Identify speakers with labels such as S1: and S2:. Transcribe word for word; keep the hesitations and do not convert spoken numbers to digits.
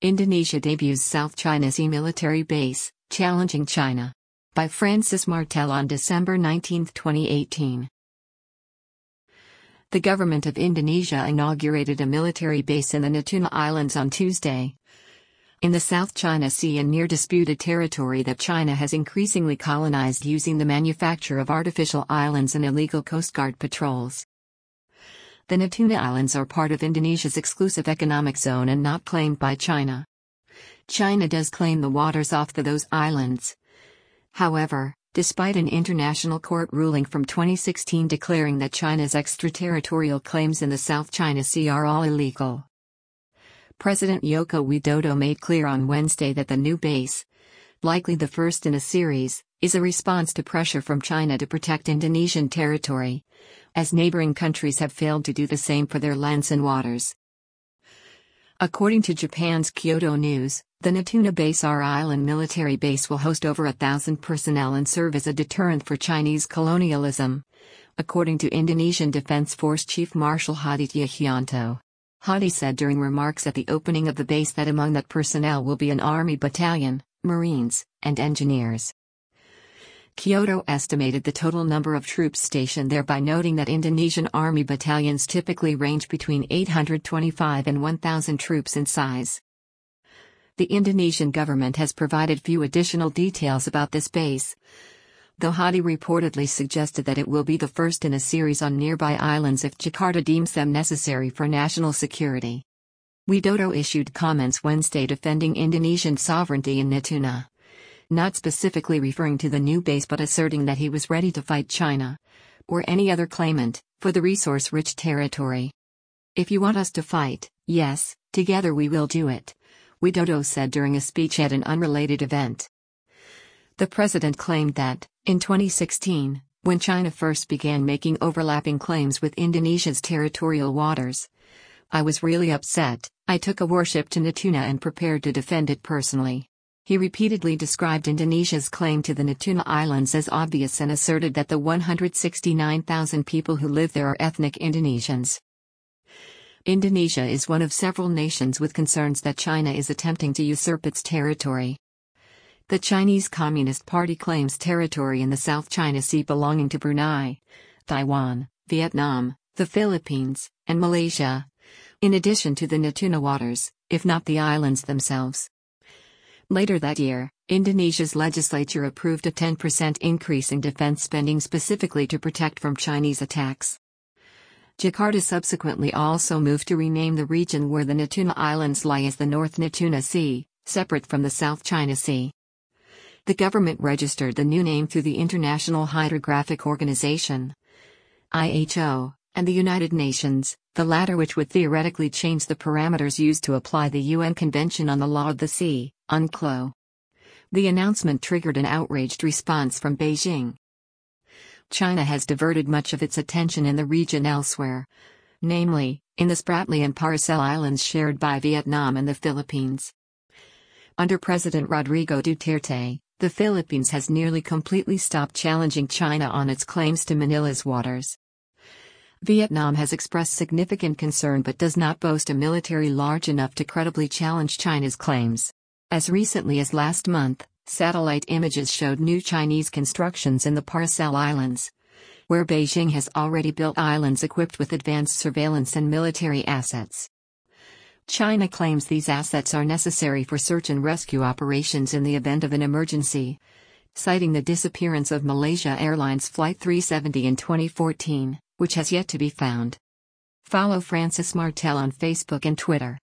S1: Indonesia debuts South China Sea military base, challenging China. By Francis Martel on December nineteenth, twenty eighteen. The government of Indonesia inaugurated a military base in the Natuna Islands on Tuesday, in the South China Sea and near disputed territory that China has increasingly colonized using the manufacture of artificial islands and illegal Coast Guard patrols. The Natuna Islands are part of Indonesia's exclusive economic zone and not claimed by China. China does claim the waters off the those islands. However, despite an international court ruling from twenty sixteen declaring that China's extraterritorial claims in the South China Sea are all illegal, President Joko Widodo made clear on Wednesday that the new base, likely the first in a series, is a response to pressure from China to protect Indonesian territory, as neighboring countries have failed to do the same for their lands and waters. According to Japan's Kyodo News, the Natuna Base R Island military base will host over a thousand personnel and serve as a deterrent for Chinese colonialism, according to Indonesian Defense Force Chief Marshal Hadi Tjahjanto. Hadi said during remarks at the opening of the base that among that personnel will be an army battalion, marines, and engineers. Kyodo estimated the total number of troops stationed there by noting that Indonesian army battalions typically range between eight hundred twenty-five and one thousand troops in size. The Indonesian government has provided few additional details about this base, though Hadi reportedly suggested that it will be the first in a series on nearby islands if Jakarta deems them necessary for national security. Widodo issued comments Wednesday defending Indonesian sovereignty in Natuna, not specifically referring to the new base but asserting that he was ready to fight China, or any other claimant, for the resource-rich territory. "If you want us to fight, yes, together we will do it," Widodo said during a speech at an unrelated event. The president claimed that, in twenty sixteen, when China first began making overlapping claims with Indonesia's territorial waters, "I was really upset. I took a warship to Natuna and prepared to defend it personally." He repeatedly described Indonesia's claim to the Natuna Islands as obvious and asserted that the one hundred sixty-nine thousand people who live there are ethnic Indonesians. Indonesia is one of several nations with concerns that China is attempting to usurp its territory. The Chinese Communist Party claims territory in the South China Sea belonging to Brunei, Taiwan, Vietnam, the Philippines, and Malaysia, in addition to the Natuna waters, if not the islands themselves. Later that year, Indonesia's legislature approved a ten percent increase in defense spending specifically to protect from Chinese attacks. Jakarta subsequently also moved to rename the region where the Natuna Islands lie as the North Natuna Sea, separate from the South China Sea. The government registered the new name through the International Hydrographic Organization, I H O, and the United Nations, the latter which would theoretically change the parameters used to apply the U N Convention on the Law of the Sea, UNCLOS. The announcement triggered an outraged response from Beijing. China has diverted much of its attention in the region elsewhere, namely, in the Spratly and Paracel Islands shared by Vietnam and the Philippines. Under President Rodrigo Duterte, the Philippines has nearly completely stopped challenging China on its claims to Manila's waters. Vietnam has expressed significant concern but does not boast a military large enough to credibly challenge China's claims. As recently as last month, satellite images showed new Chinese constructions in the Paracel Islands, where Beijing has already built islands equipped with advanced surveillance and military assets. China claims these assets are necessary for search and rescue operations in the event of an emergency, citing the disappearance of Malaysia Airlines Flight three seventy in twenty fourteen, which has yet to be found. Follow Francis Martel on Facebook and Twitter.